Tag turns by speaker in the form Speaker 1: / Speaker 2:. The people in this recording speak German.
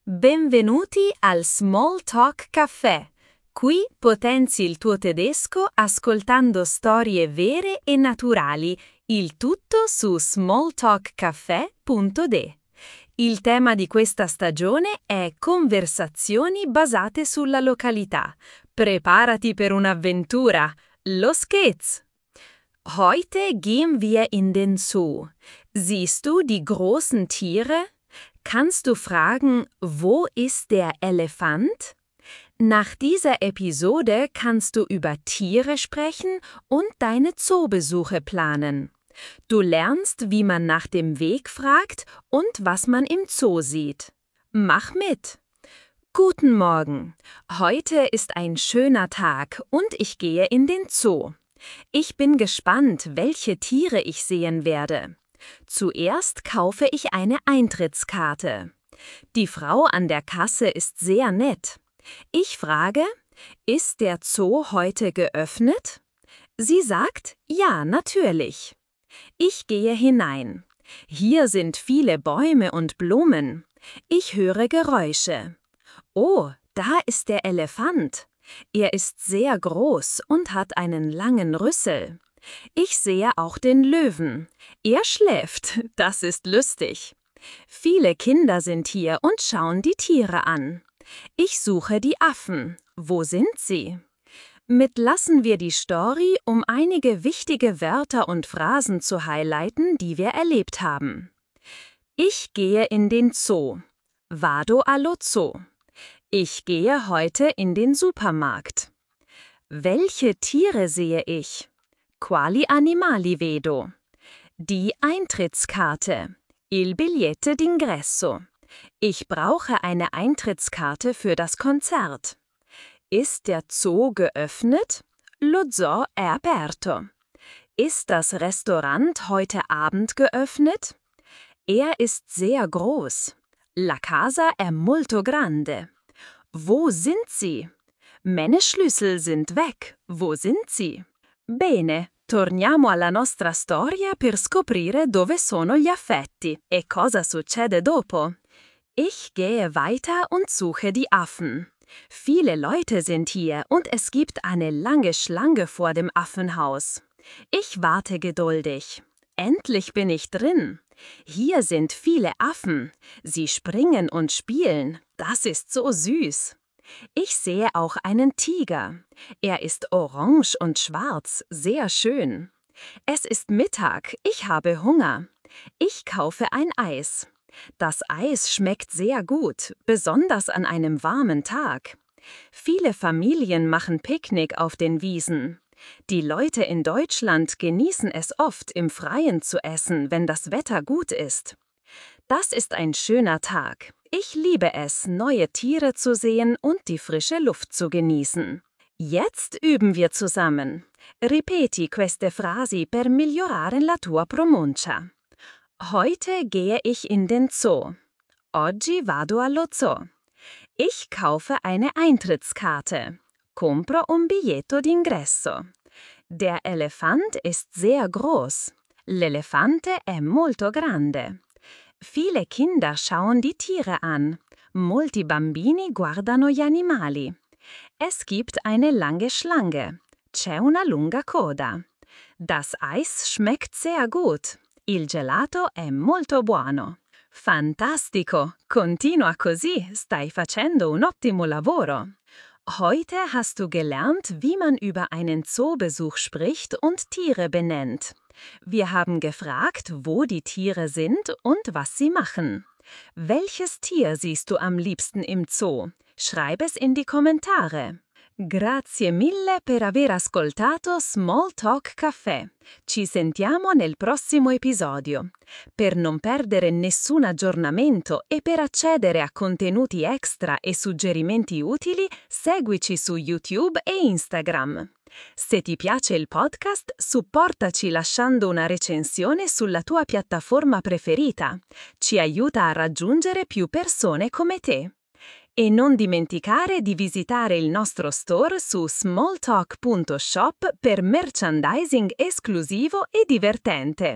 Speaker 1: Benvenuti al Small Talk Café. Qui potenzi il tuo tedesco ascoltando storie vere e naturali, il tutto su smalltalkcafe.de. Il tema di questa stagione è conversazioni basate sulla località. Preparati per un'avventura. Los geht's! Heute gehen wir in den Zoo. Siehst du die großen Tiere? Kannst du fragen, wo ist der Elefant? Nach dieser Episode kannst du über Tiere sprechen und deine Zoobesuche planen. Du lernst, wie man nach dem Weg fragt und was man im Zoo sieht. Mach mit! Guten Morgen! Heute ist ein schöner Tag und ich gehe in den Zoo. Ich bin gespannt, welche Tiere ich sehen werde. Zuerst kaufe ich eine Eintrittskarte. Die Frau an der Kasse ist sehr nett. Ich frage, ist der Zoo heute geöffnet? Sie sagt, ja, natürlich. Ich gehe hinein. Hier sind viele Bäume und Blumen. Ich höre Geräusche. Oh, da ist der Elefant. Er ist sehr groß und hat einen langen Rüssel. Ich sehe auch den Löwen. Er schläft, das ist lustig. Viele Kinder sind hier und schauen die Tiere an. Ich suche die Affen. Wo sind sie? Mit lassen wir die Story, um einige wichtige Wörter und Phrasen zu highlighten, die wir erlebt haben. Ich gehe in den Zoo. Vado allo Zoo. Ich gehe heute in den Supermarkt. Welche Tiere sehe ich? Quali animali vedo? Die Eintrittskarte. Il biglietto d'ingresso. Ich brauche eine Eintrittskarte für das Konzert. Ist der Zoo geöffnet? Lo zoo è aperto. Ist das Restaurant heute Abend geöffnet? Er ist sehr groß. La casa è molto grande. Wo sind sie? Meine Schlüssel sind weg. Wo sind sie? Bene, torniamo alla nostra storia per scoprire dove sono gli affetti e cosa succede dopo. Ich gehe weiter und suche die Affen. Viele Leute sind hier und es gibt eine lange Schlange vor dem Affenhaus. Ich warte geduldig. Endlich bin ich drin. Hier sind viele Affen. Sie springen und spielen. Das ist so süß. Ich sehe auch einen Tiger. Er ist orange und schwarz, sehr schön. Es ist Mittag, ich habe Hunger. Ich kaufe ein Eis. Das Eis schmeckt sehr gut, besonders an einem warmen Tag. Viele Familien machen Picknick auf den Wiesen. Die Leute in Deutschland genießen es oft, im Freien zu essen, wenn das Wetter gut ist. Das ist ein schöner Tag. Ich liebe es, neue Tiere zu sehen und die frische Luft zu genießen. Jetzt üben wir zusammen. Ripeti queste frasi per migliorare la tua pronuncia. Heute gehe ich in den Zoo. Oggi vado allo Zoo. Ich kaufe eine Eintrittskarte. Compro un biglietto d'ingresso. Der Elefant ist sehr groß. L'elefante è molto grande. Viele Kinder schauen die Tiere an. Molti bambini guardano gli animali. Es gibt eine lange Schlange. C'è una lunga coda. Das Eis schmeckt sehr gut. Il gelato è molto buono. Fantastico! Continua così, stai facendo un ottimo lavoro. Heute hast du gelernt, wie man über einen Zoobesuch spricht und Tiere benennt. Wir haben gefragt, wo die Tiere sind und was sie machen. Welches Tier siehst du am liebsten im Zoo? Schreib es in die Kommentare. Grazie mille per aver ascoltato Small Talk Café. Ci sentiamo nel prossimo episodio. Per non perdere nessun aggiornamento e per accedere a contenuti extra e suggerimenti utili, seguici su YouTube e Instagram. Se ti piace il podcast, supportaci lasciando una recensione sulla tua piattaforma preferita. Ci aiuta a raggiungere più persone come te. E non dimenticare di visitare il nostro store su smalltalk.shop per merchandising esclusivo e divertente.